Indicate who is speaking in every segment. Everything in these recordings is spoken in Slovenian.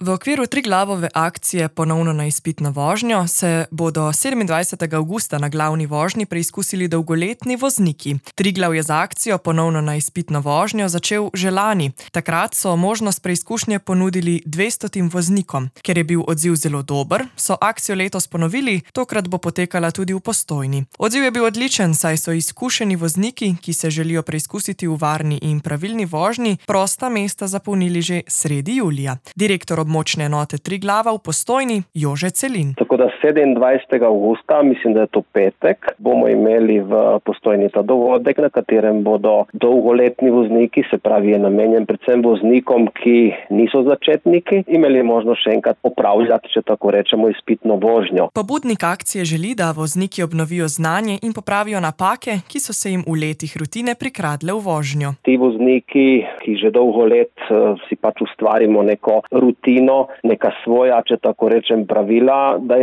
Speaker 1: V okviru Triglavove akcije Ponovno na izpitno vožnjo se bodo 27. avgusta na glavni vožnji preizkusili dolgoletni vozniki. Triglav je z akcijo Ponovno na izpitno vožnjo začel že lani. Takrat so možnost preizkušnje ponudili 200 voznikom. Ker je bil odziv zelo dober, so akcijo letos ponovili, tokrat bo potekala tudi v Postojni. Odziv je bil odličen, saj so izkušeni vozniki, ki se želijo preizkusiti v varni in pravilni vožnji, prosta mesta zapolnili že sredi julija. Direktor območne enote Triglava v Postojni Jože Celin.
Speaker 2: Tako da 27. avgusta, mislim, da je to petek, bomo imeli v Postojni ta dogodek, na katerem bodo dolgoletni vozniki, se pravi je namenjen predvsem voznikom, ki niso začetniki, imeli možnost še enkrat opravljati, če tako rečemo, izpitno vožnjo.
Speaker 1: Pobudnik akcije želi, da vozniki obnovijo znanje in popravijo napake, ki so se jim v letih rutine prikradle v vožnjo.
Speaker 2: Ti vozniki, ki že dolgo let si pač ustvarimo neko rutino, neka svoja, če tako rečem, pravila, da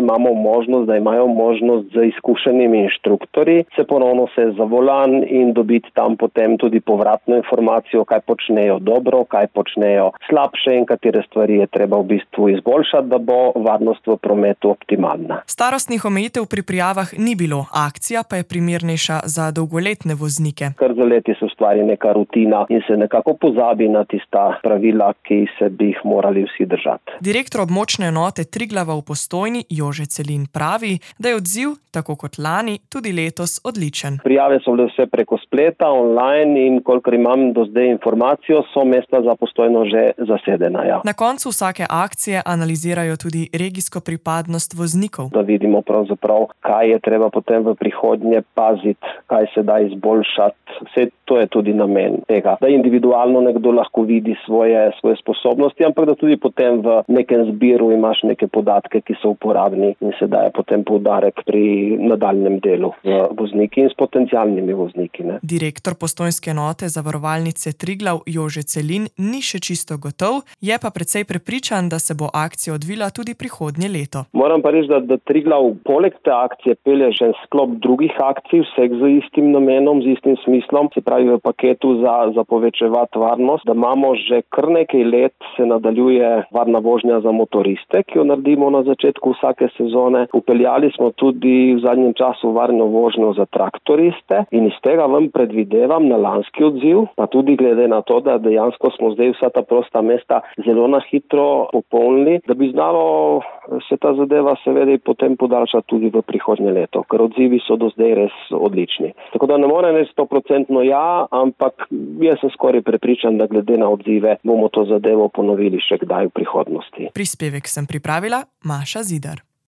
Speaker 2: imajo možnost z izkušenimi inštruktorji se ponovno se za volan in dobiti tam potem tudi povratno informacijo, kaj počnejo dobro, kaj počnejo slabše in katere stvari je treba v bistvu izboljšati, da bo varnost v prometu optimalna.
Speaker 1: Starostnih omejitev pri prijavah ni bilo, akcija pa je primernejša za dolgoletne voznike.
Speaker 2: Kar za leti se ustvari neka rutina in se nekako pozabi na tista pravila, ki se bi jih morali vsi držati.
Speaker 1: Direktor območne enote Triglava v Postojni Jože Celin pravi, da je odziv, tako kot lani, tudi letos odličen.
Speaker 2: Prijave so bile vse preko spleta, online in kolikor imam do zdaj informacijo, so mesta za Postojno že zasedena. Ja.
Speaker 1: Na koncu vsake akcije analizirajo tudi regijsko pripadnost voznikov.
Speaker 2: Da vidimo pravzaprav, kaj je treba potem v prihodnje paziti, kaj se da izboljšati. Vse to je tudi namen tega, da individualno nekdo lahko vidi svoje sposobnosti, ampak da tudi potem v nekem zbiru imaš neke podatke, ki so uporabni in se daje potem poudarek pri nadaljnjem delu z vozniki in s potencialnimi vozniki. Ne.
Speaker 1: Direktor postojnske enote zavarovalnice Triglav Jože Celin ni še čisto gotov, je pa precej prepričan, da se bo akcija odvila tudi prihodnje leto.
Speaker 2: Moram pa reči, da Triglav poleg te akcije pelje že sklop drugih akcij, vseh z istim namenom, z istim smislom, se pravi v paketu za povečevati varnost, da imamo že kar nekaj let se nadaljuje varna vožnja za motoriste, ki jo naredimo na začetku vsake sezone. Upeljali smo tudi v zadnjem času varno vožnjo za traktoriste in iz tega vam predvidevam na lanski odziv, pa tudi glede na to, da dejansko smo zdaj vsa ta prosta mesta zelo na hitro popolnili, da bi znalo se ta zadeva seveda potem podaljšati tudi v prihodnje leto, ker odzivi so do zdaj res odlični. Tako da ne morem reči 100% ja, ampak jaz sem skoraj prepričan, da glede na odzive bomo to zadevo ponovili še kdaj v prihodnosti.
Speaker 1: Prispevek sem pripravila Maša Zidar.